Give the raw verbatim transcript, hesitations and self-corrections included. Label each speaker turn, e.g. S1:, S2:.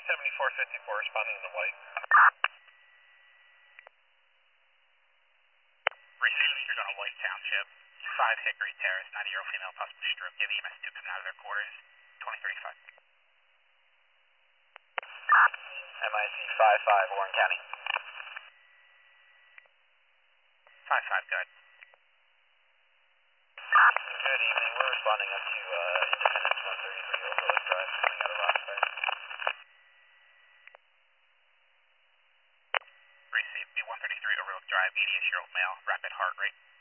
S1: seventy-four fifty-four responding to the white.
S2: Receiving Street on a White Township, five Hickory Terrace, ninety-year-old female, possible stroke. Give E M S two coming out of their quarters, twenty thirty-five.
S1: M I C five five, Warren County.
S2: five five, go ahead.
S1: Good evening, we're responding up to uh, Independence one thirty-three Overlook Drive, coming out of Roxbury.
S2: Received B one thirty-three Overlook Drive, eighty-eight-year-old male, rapid heart rate.